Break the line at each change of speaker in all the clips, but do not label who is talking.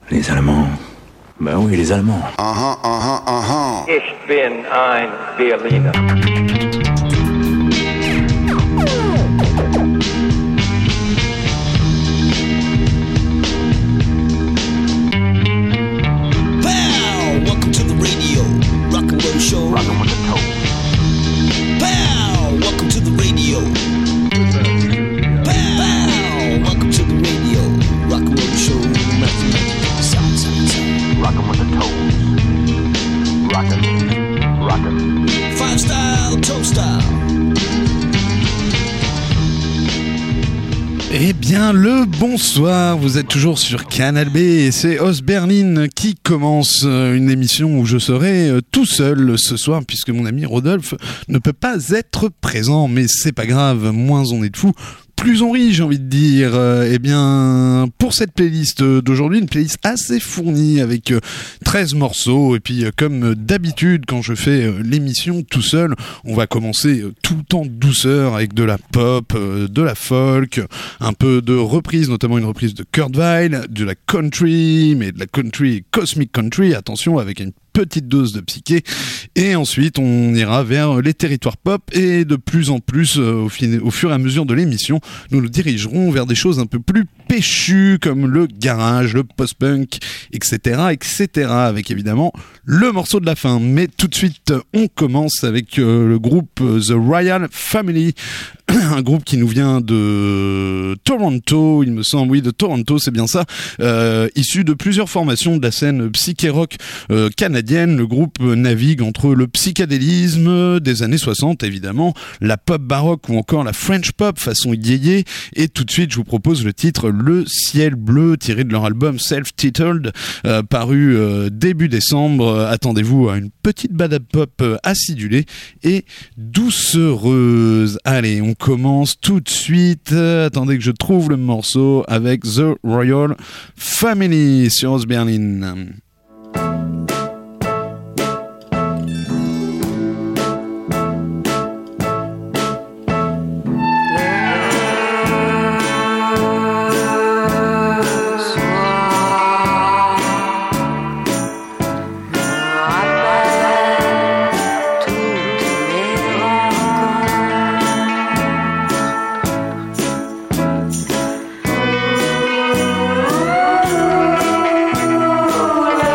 Les Allemands. Ben oui, les Allemands.
Ich bin ein Berliner.
Welcome to the radio, rock and roll show.
Rockin' with the toes.
Pow! Welcome to the radio. Pow! Welcome to the radio, rock and roll show.
Rockin' with the toes. Rockin'.
Five style, toe style.
Eh bien, le bonsoir, vous êtes toujours sur Canal B et c'est Os Berlin qui commence une émission où je serai tout seul ce soir puisque mon ami Rodolphe ne peut pas être présent, mais c'est pas grave, moins on est de fous, plus on rit, j'ai envie de dire. Eh bien, pour cette playlist d'aujourd'hui, une playlist assez fournie avec 13 morceaux. Et puis, comme d'habitude, quand je fais l'émission tout seul, on va commencer tout en douceur avec de la pop, de la folk, un peu de reprise, notamment une reprise de Kurt Weill, de la country, mais de la country cosmic country, attention, avec une petite dose de psyché, et ensuite on ira vers les territoires pop et de plus en plus au fur et à mesure de l'émission nous nous dirigerons vers des choses un peu plus péchues comme le garage, le post-punk, etc., avec évidemment le morceau de la fin. Mais tout de suite on commence avec le groupe The Royal Family, un groupe qui nous vient de Toronto, il me semble, oui, de Toronto, c'est bien ça, issu de plusieurs formations de la scène psyché-rock canadienne. Le groupe navigue entre le psychédélisme des années 60, évidemment, la pop baroque ou encore la French pop façon yéyé. Et tout de suite, je vous propose le titre Le Ciel Bleu, tiré de leur album Self-Titled, paru début décembre. Attendez-vous à une petite balade pop acidulée et doucereuse. Allez, on commence tout de suite. Attendez que je trouve le morceau avec The Royal Family sur Os Berlin.
Oh,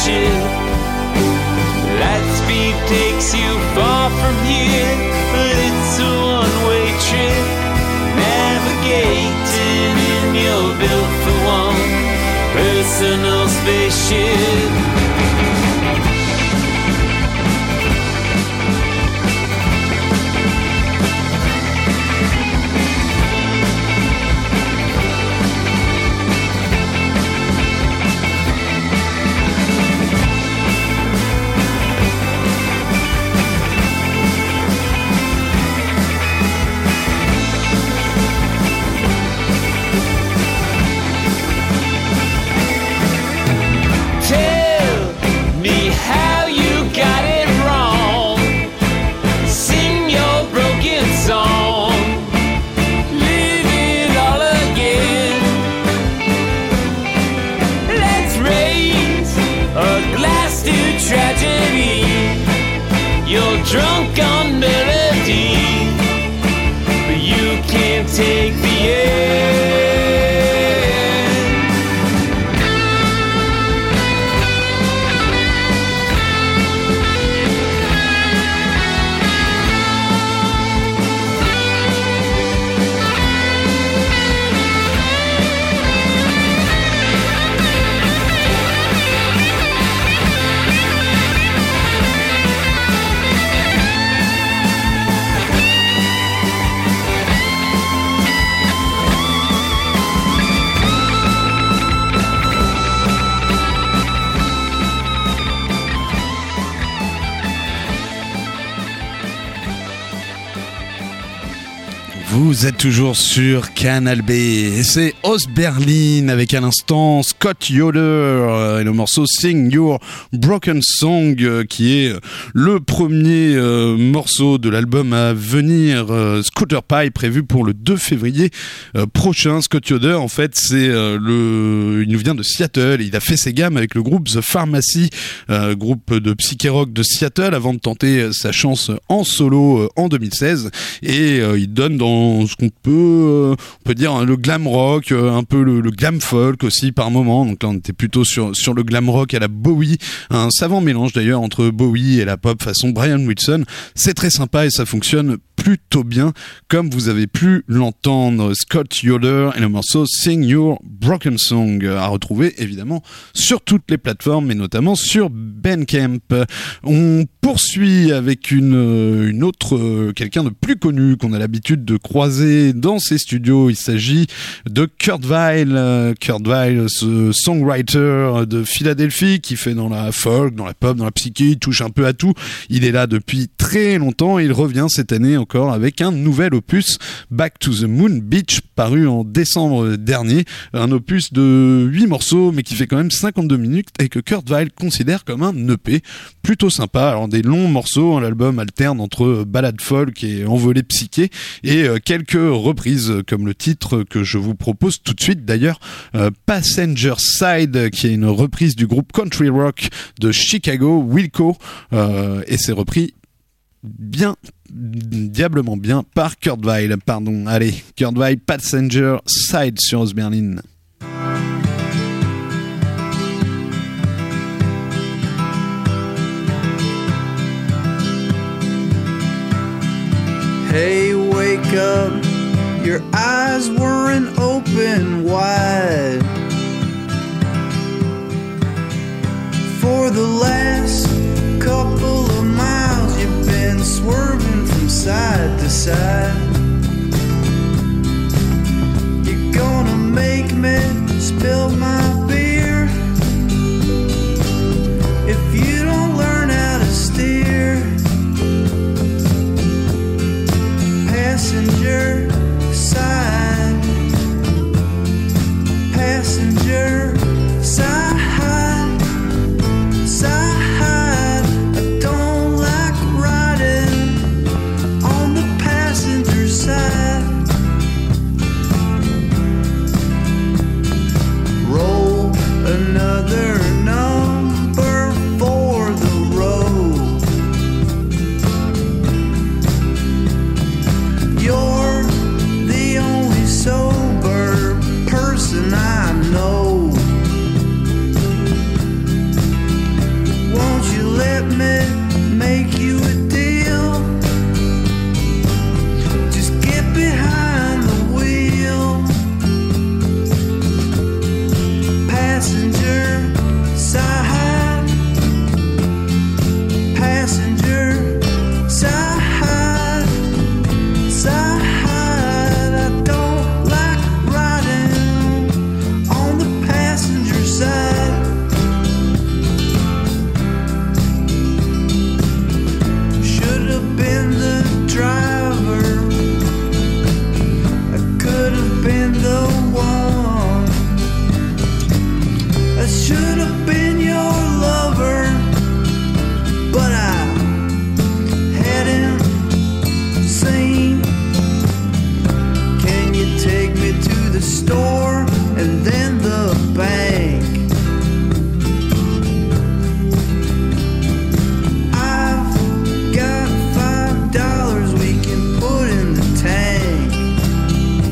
spaceship. Light speed takes you far from here, but it's a one-way trip. Navigating and you're built for one personal spaceship. Drunk on melody, but you can't take the end.
Vous êtes toujours sur Canal B et c'est Ostberlin avec à l'instant Scott Yoder et le morceau Sing Your Broken Song qui est le premier morceau de l'album à venir, Scooter Pie, prévu pour le 2 février prochain. Scott Yoder, en fait, il nous vient de Seattle et il a fait ses gammes avec le groupe The Pharmacy, groupe de psyché rock de Seattle, avant de tenter sa chance en solo en 2016 et il donne dans ce qu'on peut dire le glam rock, un peu le glam folk aussi par moment. Donc là on était plutôt sur le glam rock à la Bowie, un savant mélange d'ailleurs entre Bowie et la pop façon Brian Wilson. C'est très sympa et ça fonctionne plutôt bien comme vous avez pu l'entendre. Scott Yoder et le morceau Sing Your Broken Song à retrouver évidemment sur toutes les plateformes et notamment sur Bandcamp. On poursuit avec une autre quelqu'un de plus connu qu'on a l'habitude de croiser dans ces studios. Il s'agit de Kurt Weill. Kurt Weill, ce songwriter de Philadelphie qui fait dans la folk, dans la pop, dans la psyché, il touche un peu à tout. Il est là depuis très longtemps et il revient cette année encore avec un nouvel opus, Back to the Moon Beach, paru en décembre dernier. Un opus de 8 morceaux mais qui fait quand même 52 minutes et que Kurt Weill considère comme un EP plutôt sympa. Alors des longs morceaux, l'album alterne entre ballade folk et envolée psyché et quelques reprises comme le titre que je vous propose tout de suite d'ailleurs, Passenger Side, qui est une reprise du groupe country rock de Chicago, Wilco, et c'est repris diablement bien par Kurt Weill. Allez, Kurt Weill, Passenger Side sur Ostberlin.
Hey, wake up, your eyes weren't open wide. For the last couple of miles you've been swerving from side to side. You're gonna make me spill my beer if you don't learn how to steer. Passenger side, passenger side, side. I don't like riding on the passenger side. Roll should have been your lover, but I hadn't seen. Can you take me to the store and then the bank? I've got $5 we can put in the tank.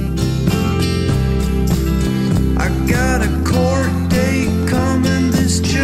I got a court date coming this June.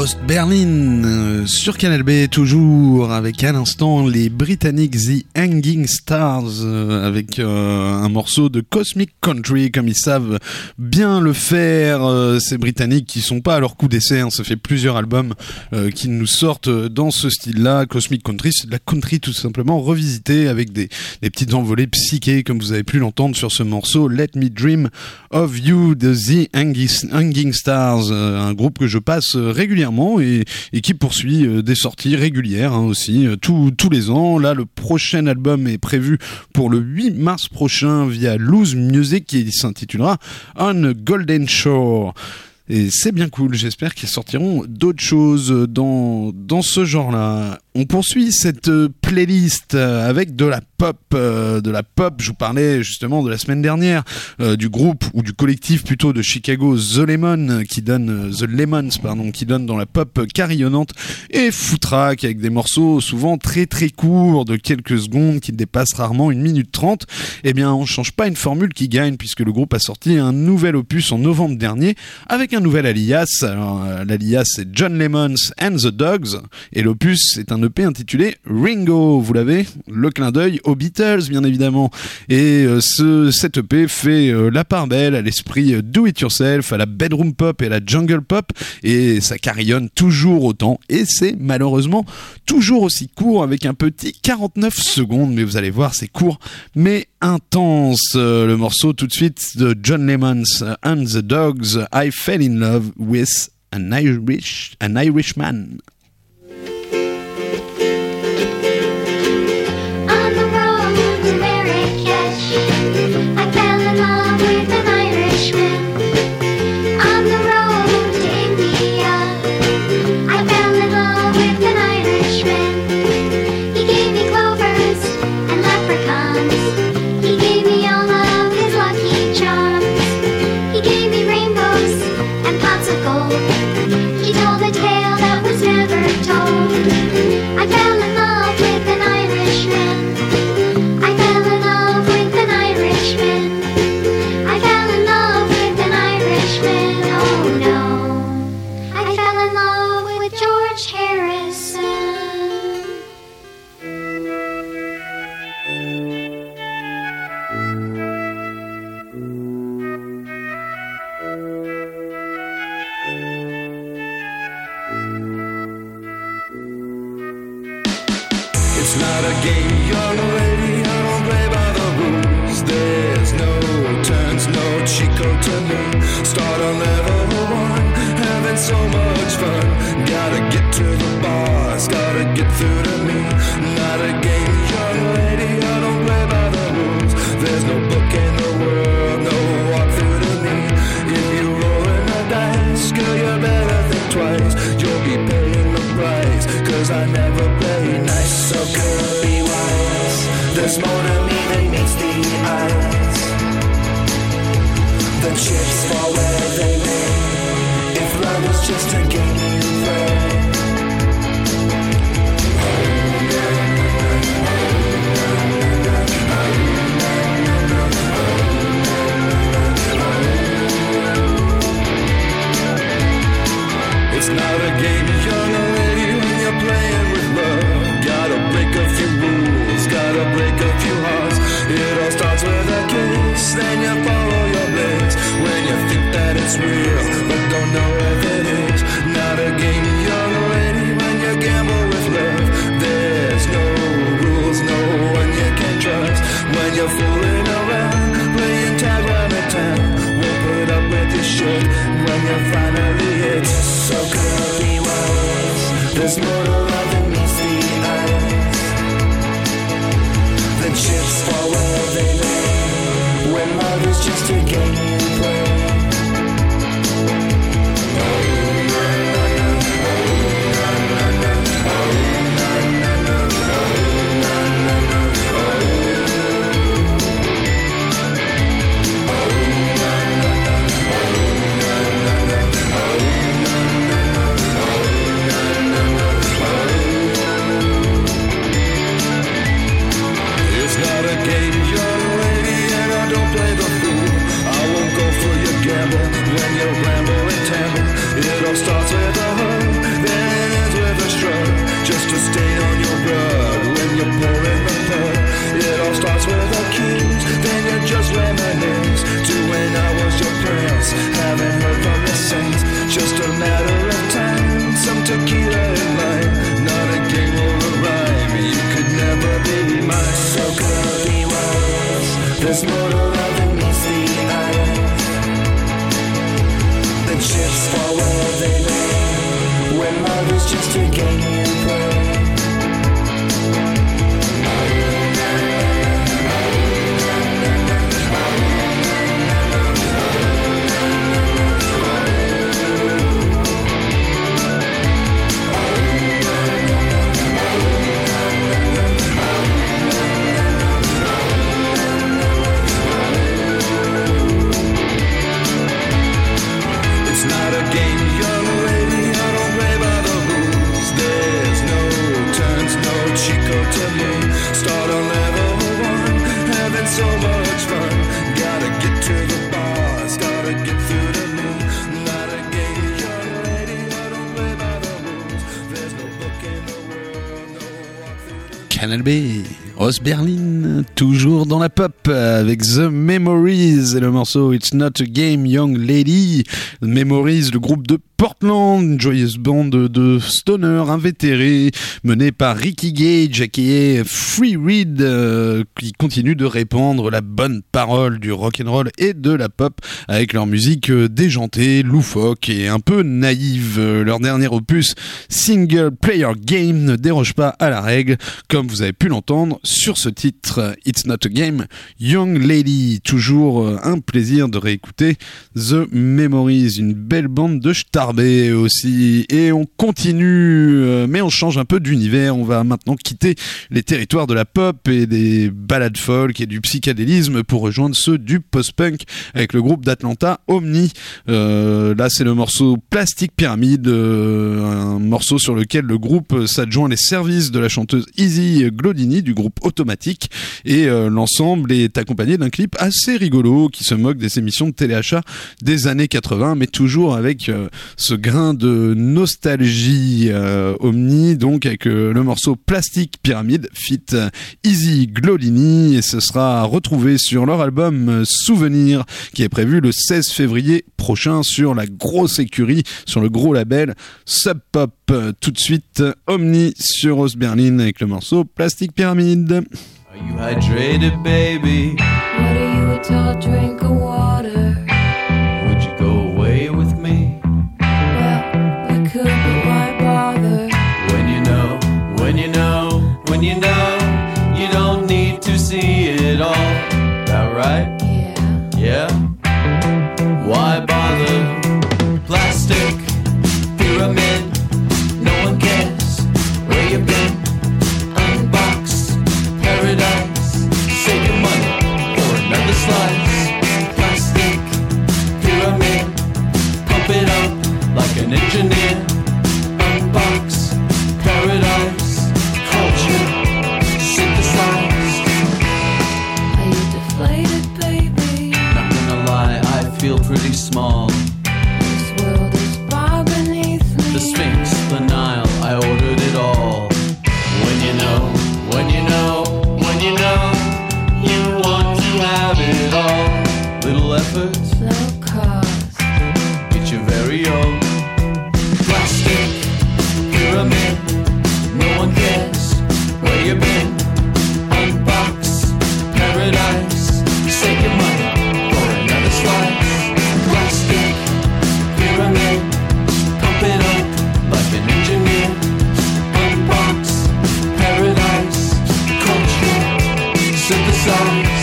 Berlin sur Canal B, toujours avec à l'instant les Britanniques The Hanging Stars avec un morceau de Cosmic Country comme ils savent bien le faire, ces Britanniques qui sont pas à leur coup d'essai, hein, ça fait plusieurs albums qui nous sortent dans ce style-là. Cosmic Country, c'est de la country tout simplement revisitée avec des petites envolées psychées comme vous avez pu l'entendre sur ce morceau Let Me Dream of You de The Hanging Stars, un groupe que je passe régulièrement et qui poursuit des sorties régulières hein, aussi tous les ans. Là, le prochain album est prévu pour le 8 mars prochain via Loose Music qui s'intitulera On a Golden Shore. Et c'est bien cool, j'espère qu'ils sortiront d'autres choses dans ce genre-là. On poursuit cette playlist avec de la pop. Je vous parlais justement de la semaine dernière du groupe ou du collectif plutôt de Chicago The Lemons qui donne dans la pop carillonnante et foutraque avec des morceaux souvent très très courts de quelques secondes qui dépassent rarement 1 minute 30. Eh bien, on change pas une formule qui gagne puisque le groupe a sorti un nouvel opus en novembre dernier avec un nouvel alias. Alors, l'alias c'est John Lemons and the Dogs et l'opus c'est un EP intitulé Ringo, vous l'avez, le clin d'œil aux Beatles bien évidemment, et cet EP fait la part belle à l'esprit do it yourself, à la bedroom pop et à la jungle pop, et ça carillonne toujours autant, et c'est malheureusement toujours aussi court avec un petit 49 secondes, mais vous allez voir c'est court mais intense. Le morceau tout de suite de John Lemons and the Dogs, I Fell in Love with an Irishman.
He told a tale that was never told. I fell in love with an Irishman. I fell in love with an Irishman. I fell in love with an Irishman. Oh no. I fell in love with George Harrison.
It's not a game, young lady, I don't play by the rules. There's no turns, no cheat code to me. Start on level 1, having so much fun. Gotta get to the bars, gotta get through to me. Not a game, young lady, I don't play by the rules. There's no book in the world, no walkthrough to me. If you're rolling the dice, girl, you better think twice. You'll be paying the price, cause I never play nice. So girl, be wise. There's more to me than meets the eyes. The chips fall where they may. If love is just a game you play. It's not a game, young lady, when you're playing with love. Gotta break a few rules, gotta break a few hearts. It all starts with a kiss, then you follow your bliss. When you think that it's real, but don't know if it is. Not a game, young lady, when you gamble with love. There's no rules, no one you can trust. When you're fooling around, playing tag around the town. Won't put up with your shit when you finally hit. So girl, be wise. There's more to love than meets the eyes. The chips fall where they lay. When love is just a game you play. when love is just a game you play. It's not a game, young lady, I don't play by the rules. There's no turns, no Chico to me. Start on level 1, having so much fun. Gotta get to the bars, gotta get through to me. Not a game, young lady, I don't play by the rules. There's no book in the world, no walk through the...
Canal B, Os Berlin, toujours dans la pop avec The Memories et le morceau It's Not a Game Young Lady. The Memories, le groupe de Portland, une joyeuse bande de stoner invétérés menée par Ricky Gage aka Free Reed qui continue de répandre la bonne parole du rock'n'roll et de la pop avec leur musique déjantée, loufoque et un peu naïve. Leur dernier opus Single Player Game ne déroge pas à la règle comme vous avez pu l'entendre sur ce titre It's Not a Game Young Lady. Toujours un plaisir de réécouter The Memories, une belle bande de starbés aussi. Et on continue, mais on change un peu d'univers. On va maintenant quitter les territoires de la pop et des ballades folk et du psychédélisme pour rejoindre ceux du post-punk avec le groupe d'Atlanta Omni. Là c'est le morceau Plastic Pyramid, un morceau sur lequel le groupe s'adjoint les services de la chanteuse Izzy Glodini du groupe Automatique, et l'ensemble est accompagné d'un clip assez rigolo qui se moque des émissions de téléachat des années 80, mais toujours avec ce grain de nostalgie. Omni donc avec le morceau Plastic Pyramid fit Izzy Glodini, et ce sera retrouvé sur leur album Souvenir qui est prévu le 16 février prochain sur la grosse écurie, sur le gros label Sub Pop. Tout de suite Omni sur Os Berlin avec le morceau Plastic Pyramid.
Are you hydrated, baby?
What are you, a tall drink of water?
Would you go away with me?
Well, we could, but why bother?
When you know, when you know, when you know, you don't need to see it all. That right?
Yeah.
Yeah? Why bother? Plastic pyramid, no one cares where you've been. Unbox paradise, save your money for another slice. Plastic pyramid, pump it up like an engineer. Unbox paradise, culture synthesized.
Are you deflated, baby?
Not gonna lie, I feel pretty small.
This world is far beneath me.
The Sphinx, the Nile, I ordered it all. When you know, when you know, when you know, you want to have it all. Little effort,
No cost.
get your very own. Plastic pyramid, no one cares where you've been. Unbox paradise, save your money for another slice. Plastic pyramid, pump it up like an engineer. Unbox paradise, culture synthesized.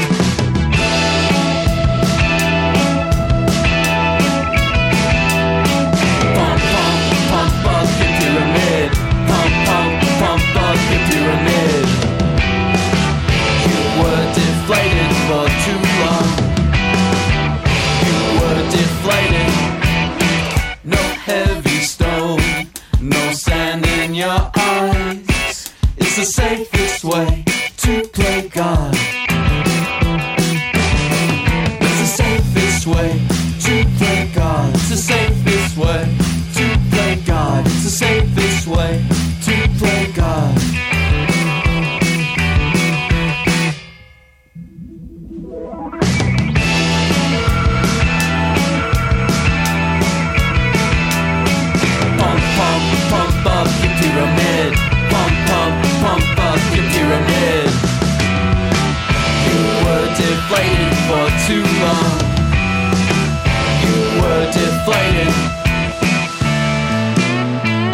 Pump, pump, pump up your pyramid. Pump, pump, pump up your pyramid. You were deflated for too long. You were deflated. No heavy stone, no sand in your eyes. It's the safest way to play God. It's the safest way to play God. It's the safest way to play God. It's the safest way to play God. Pump, pump, pump up your pyramid. Pump, pump, pump up your pyramid. You were deflated for too long. You were deflated.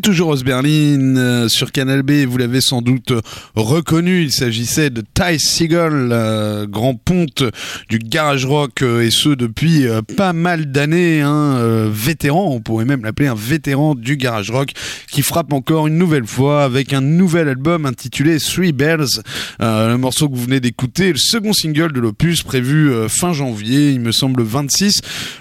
toujours Osberlin sur Canal B, vous l'avez sans doute reconnu, il s'agissait de Ty Segall, grand ponte du garage rock et ce depuis pas mal d'années, vétéran, on pourrait même l'appeler un vétéran du garage rock qui frappe encore une nouvelle fois avec un nouvel album intitulé Three Bells, le morceau que vous venez d'écouter, le second single de l'opus prévu fin janvier, il me semble 26.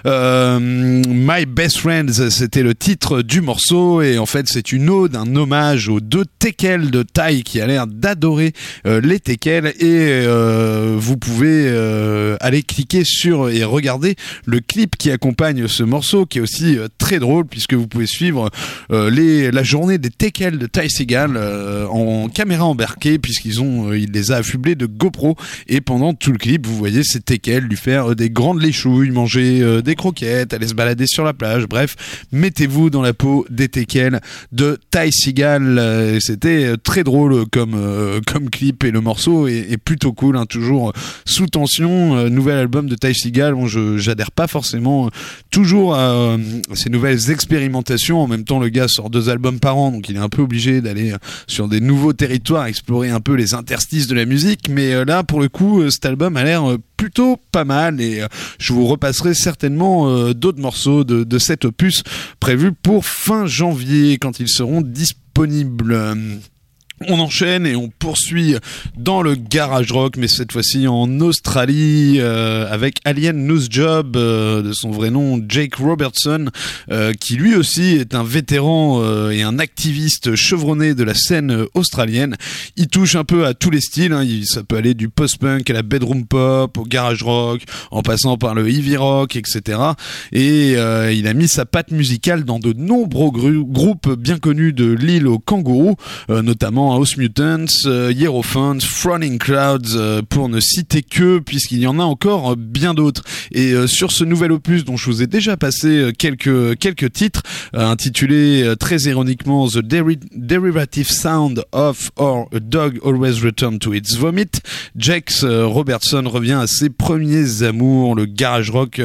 My Best Friends, c'était le titre du morceau et en fait c'est une ode, un hommage aux deux teckels de Ty qui a l'air d'adorer les teckels et vous pouvez aller cliquer sur et regarder le clip qui accompagne ce morceau qui est aussi très drôle puisque vous pouvez suivre la journée des teckels de Ty Segall en caméra embarquée il les a affublés de GoPro et pendant tout le clip vous voyez ces teckels lui faire des grandes léchouilles, manger des croquettes, aller se balader sur la plage, bref, mettez-vous dans la peau des teckels de Ty Segall. C'était très drôle comme clip et le morceau est plutôt cool, toujours sous tension. Nouvel album de Ty Segall, j'adhère pas forcément toujours à ces nouvelles expérimentations. En même temps, le gars sort 2 albums par an, donc il est un peu obligé d'aller sur des nouveaux territoires, explorer un peu les interstices de la musique. Mais là, pour le coup, cet album a l'air plutôt pas mal et je vous repasserai certainement d'autres morceaux de cet opus prévu pour fin janvier quand ils seront disponibles. On enchaîne et on poursuit dans le garage rock, mais cette fois-ci en Australie avec Alien Newsjob, de son vrai nom Jake Robertson, qui lui aussi est un vétéran et un activiste chevronné de la scène australienne. Il touche un peu à tous les styles, ça peut aller du post-punk à la bedroom pop, au garage rock, en passant par le heavy rock, etc. Et il a mis sa patte musicale dans de nombreux groupes bien connus de l'île aux kangourous, notamment House Mutants, Hierophant, Frowning Clouds, pour ne citer que, puisqu'il y en a encore bien d'autres. Et sur ce nouvel opus dont je vous ai déjà passé quelques titres, intitulé très ironiquement The Derivative Sound of or A Dog Always Return to Its Vomit, Jake Robertson revient à ses premiers amours, le garage rock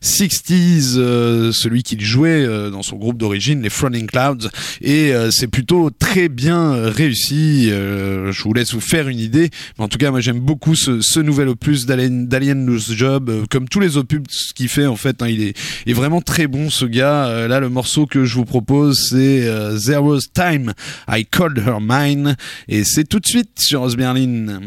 60s, celui qu'il jouait dans son groupe d'origine, les Frowning Clouds, et c'est plutôt très bien réussi. Je vous laisse vous faire une idée, mais en tout cas moi j'aime beaucoup ce nouvel opus d'Alien Newsjob, comme tous les opus qu'il fait en fait, il est vraiment très bon ce gars. Là le morceau que je vous propose c'est There Was Time I Called Her Mine et c'est tout de suite sur Osberlin.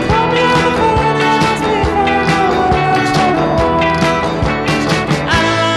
I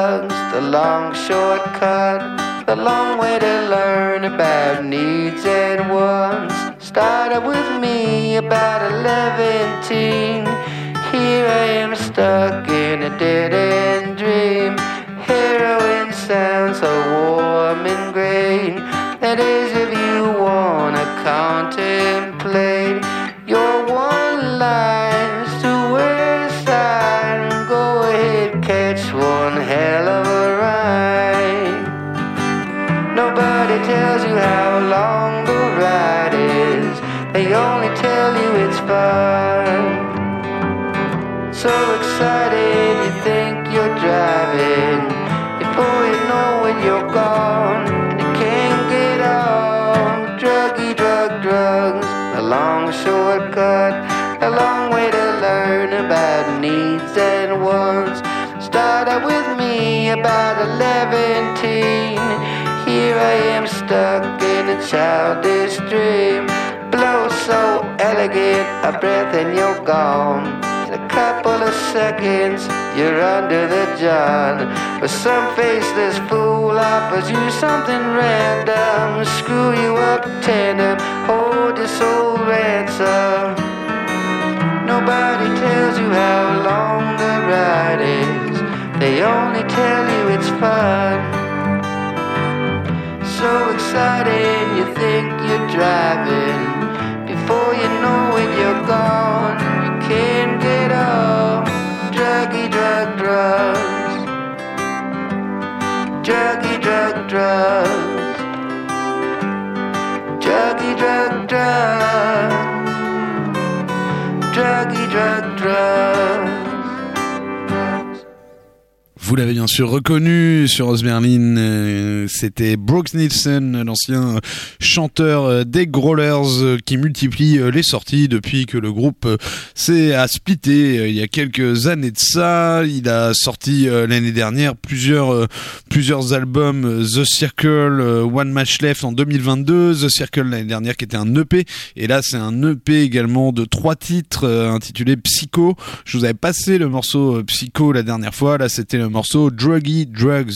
drugs, the long shortcut, the long way to learn about needs and wants. Started with me about 11 teen. Here I am stuck in a dead-end dream. Heroin sounds so warm and great. That is if you wanna contemplate your one life to west side. Go ahead, catch one hell of a ride. Nobody tells you how long the ride is. They only tell you it's fun. So excited you think you're driving. Before you know it you're gone. You can't get off. Druggy drugs. A long shortcut. A long way to learn about needs and wants. Started with me about 11 teen. Here I am stuck in a childish dream. Blow so elegant, a breath and you're gone. In a couple of seconds, you're under the gun. But some faceless fool offers you something random. Screw you up tandem, hold your soul ransom. Nobody tells you how long the ride is. They only tell you it's fun. So excited you think you're driving. Before you know it you're gone. You can't get off. Druggy drugs. Druggy drugs. Druggy drugs. Druggy drugs.
Vous l'avez bien sûr reconnu sur Os Berlin, c'était Brooks Nielsen, l'ancien chanteur des Growlers, qui multiplie les sorties depuis que le groupe s'est splitté il y a quelques années de ça. Il a sorti l'année dernière plusieurs albums, The Circle, One Match Left en 2022, The Circle l'année dernière qui était un EP, et là c'est un EP également de 3 titres intitulé Psycho. Je vous avais passé le morceau Psycho la dernière fois, là c'était le morceau Druggy Drugs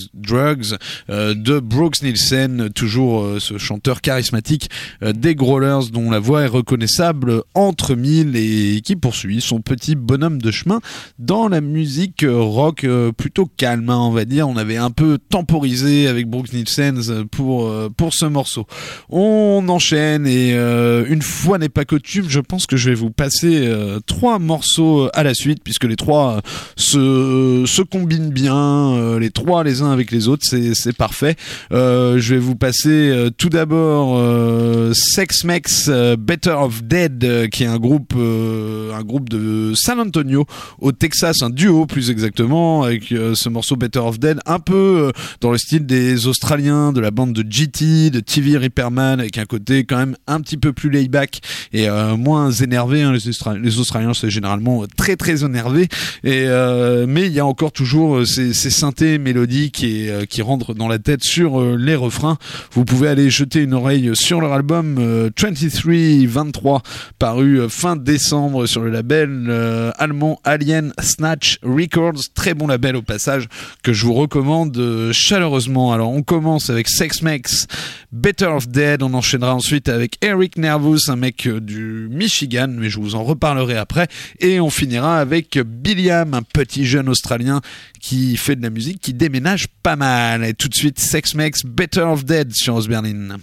de Brooks Nielsen, toujours ce chanteur charismatique des Growlers dont la voix est reconnaissable entre mille et qui poursuit son petit bonhomme de chemin dans la musique rock plutôt calme, hein, on va dire. On avait un peu temporisé avec Brooks Nielsen pour ce morceau. On enchaîne et une fois n'est pas coutume, je pense que je vais vous passer 3 morceaux à la suite puisque les 3 se combinent bien. Les 3 les uns avec les autres, c'est parfait. Je vais vous passer tout d'abord Sex Mex Better of Dead, qui est un groupe de San Antonio au Texas, un duo plus exactement, avec ce morceau Better of Dead, un peu dans le style des Australiens de la bande de GT, de TV Repairman, avec un côté quand même un petit peu plus laid-back et moins énervé, hein. Les Australiens c'est généralement très très énervé, et mais il y a encore toujours ces synthés mélodiques et qui rentrent dans la tête sur les refrains. Vous pouvez aller jeter une oreille sur leur album 23 paru fin décembre sur le label allemand Alien Snatch Records, très bon label au passage que je vous recommande chaleureusement. Alors on commence avec Sex Mex Better of Dead, on enchaînera ensuite avec Eric Nervous, un mec du Michigan, mais je vous en reparlerai après, et on finira avec Billiam, un petit jeune australien qui fait de la musique, qui déménage pas mal. Et tout de suite, Sex Mex Better of Dead sur Os Berlin.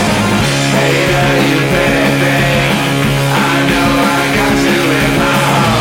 I know I got you in my heart.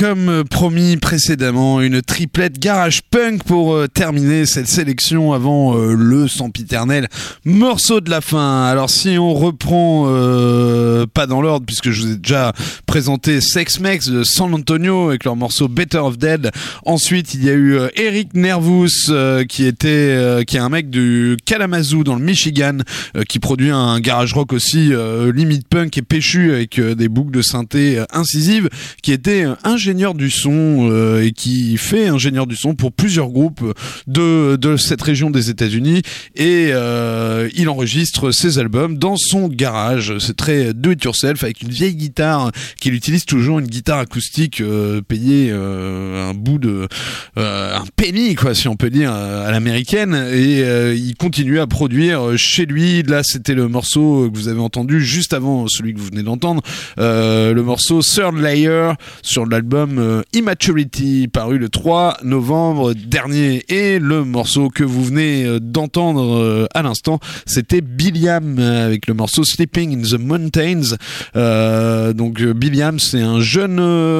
comme promis précédemment, une triplette garage punk pour terminer cette sélection avant le sempiternel morceau de la fin. Alors si on reprend pas dans l'ordre, puisque je vous ai déjà présenté Sex Mex de San Antonio avec leur morceau Better of Dead. Ensuite il y a eu Eric Nervous qui est un mec du Kalamazoo dans le Michigan, qui produit un garage rock aussi limite punk et péchu avec des boucles de synthé incisives, qui était ingénieur du son et qui fait ingénieur du son pour plusieurs groupes de cette région des États-Unis, et il enregistre ses albums dans son garage. C'est très do it yourself avec une vieille guitare qu'il utilise toujours, une guitare acoustique payée un bout de un penny quoi, si on peut dire, à l'américaine, et il continue à produire chez lui. Là c'était le morceau que vous avez entendu juste avant celui que vous venez d'entendre, le morceau Third Layer sur l'album Immaturity, paru le 3 novembre dernier. Et le morceau que vous venez d'entendre à l'instant, c'était Billiam avec le morceau Sleeping in the Mountains. Donc Billiam, c'est un jeune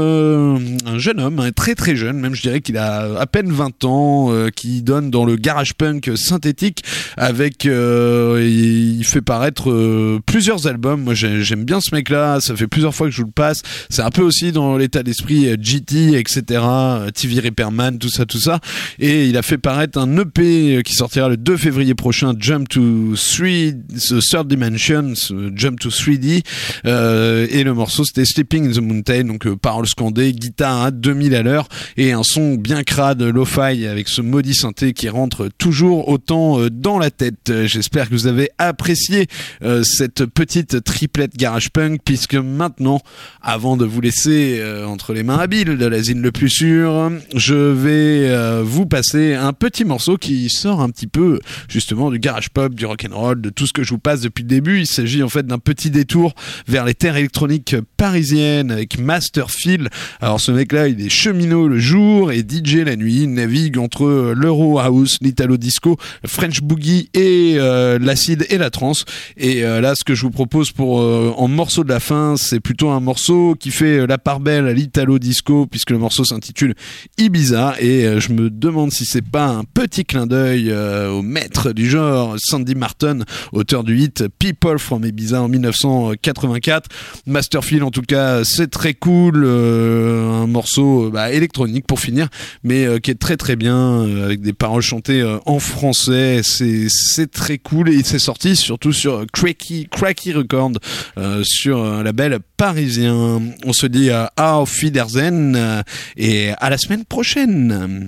homme, très très jeune, même je dirais qu'il a à peine 20 ans, qui donne dans le garage punk synthétique avec il fait paraître plusieurs albums. Moi j'aime bien ce mec là, ça fait plusieurs fois que je vous le passe. C'est un peu aussi dans l'état d'esprit GT, etc., TV Repairman, tout ça, et il a fait paraître un EP qui sortira le 2 février prochain, Jump to Third Dimension, Jump to 3D, et le morceau c'était Sleeping in the Mountain, donc paroles scandées, guitare à 2000 à l'heure et un son bien crade lo-fi avec ce maudit synthé qui rentre toujours autant dans la tête. J'espère que vous avez apprécié cette petite triplette garage punk, puisque maintenant, avant de vous laisser entre les mains habiles de l'asile le plus sûr, je vais vous passer un petit morceau qui sort un petit peu justement du garage pop, du rock'n'roll, de tout ce que je vous passe depuis le début. Il s'agit en fait d'un petit détour vers les terres électroniques parisiennes avec Master Phil. Alors ce mec là, il est cheminot le jour et DJ la nuit. Il navigue entre l'euro house, l'italo disco, le French boogie et l'acid et la trance. Et là, ce que je vous propose pour en morceau de la fin, c'est plutôt un morceau qui fait la part belle à l'italo disco, puisque le morceau s'intitule Ibiza, et je me demande si c'est pas un petit clin d'œil au maître du genre Sandy Martin, auteur du hit People from Ibiza en 1984. Masterfield, en tout cas, c'est très cool, un morceau électronique pour finir, mais qui est très très bien, avec des paroles chantées en français. C'est très cool, et c'est sorti surtout sur Cracky Record, sur un label parisien. On se dit auf Wiedersehen et à la semaine prochaine.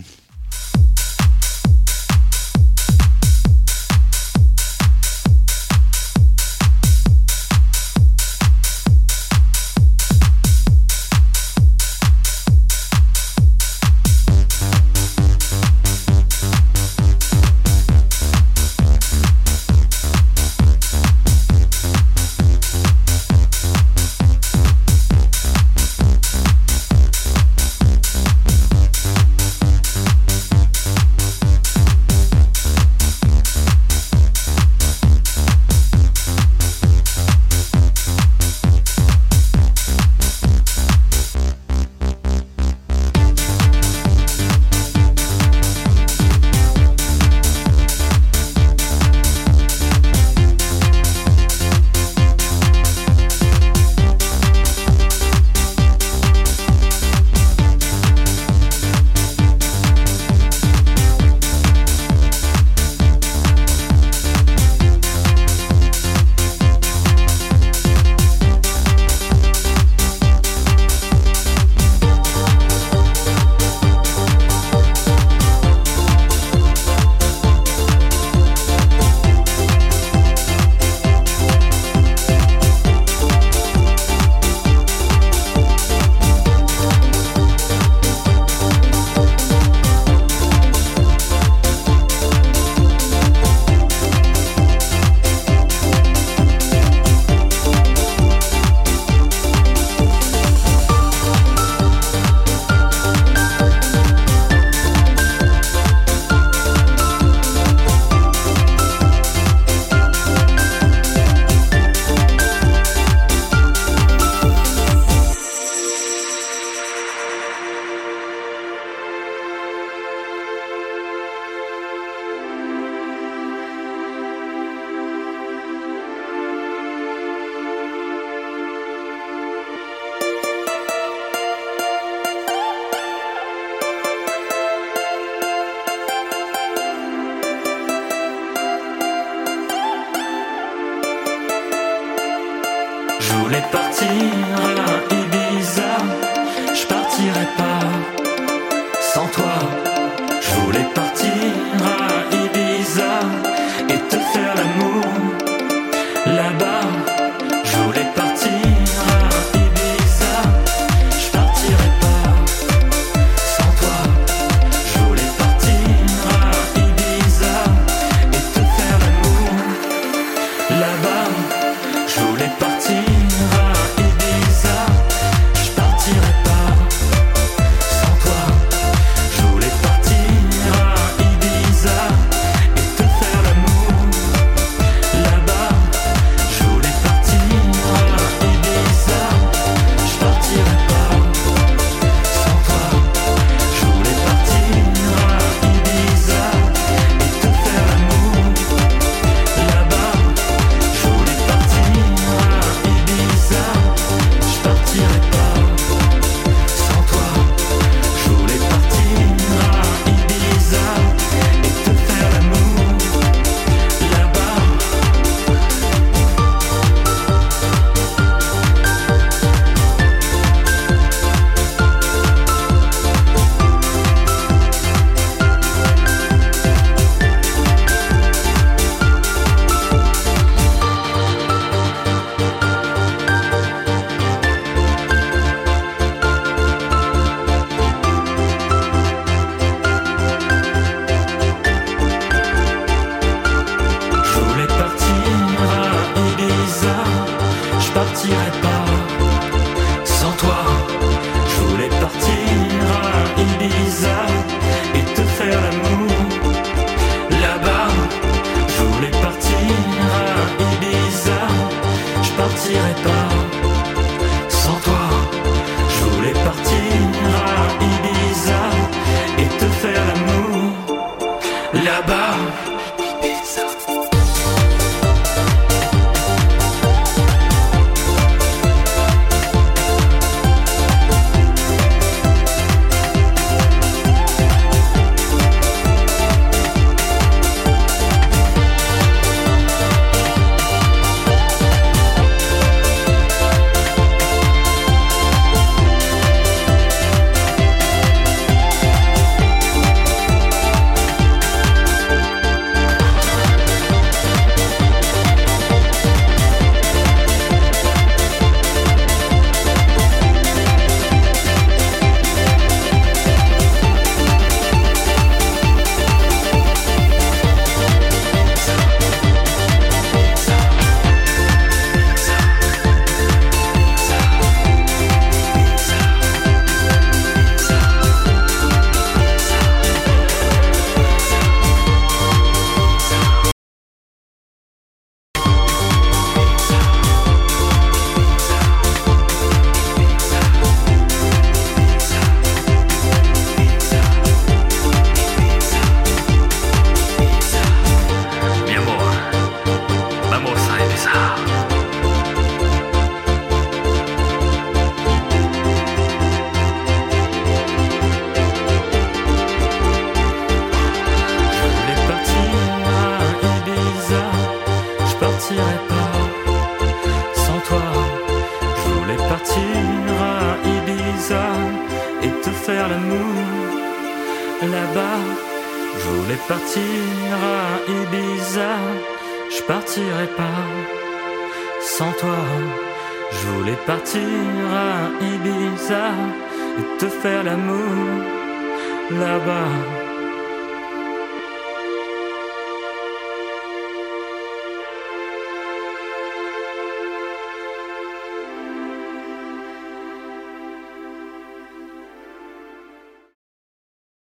Je voulais partir à Ibiza, je partirai pas sans toi. Je voulais partir à Ibiza et te faire l'amour là-bas.